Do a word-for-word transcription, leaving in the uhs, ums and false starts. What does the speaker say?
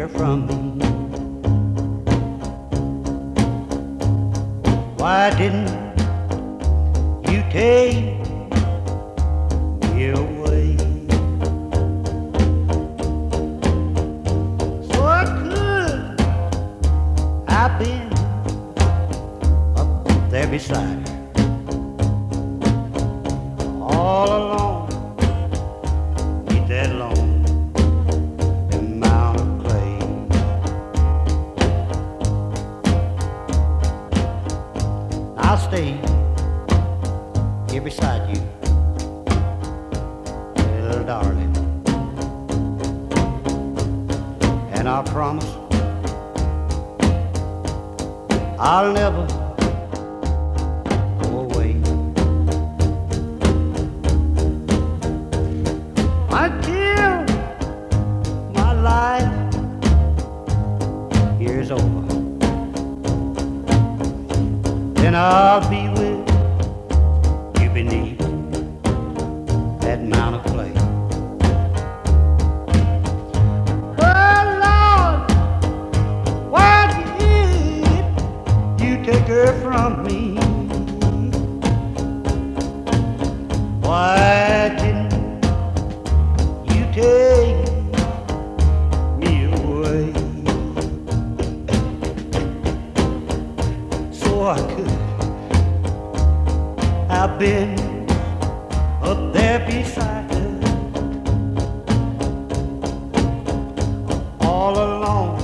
her from me? Why didn't you take me away? So I could I've been up there beside her all alone, beat that lonely mound of clay. I'll stay here beside you, little darling, and I promise I'll never go away until my life here's over. Then I'll be with you beneath that mound of clay. Oh Lord, why did you take her from me? Why didn't you take me away so I could? I've been up there beside her all alone,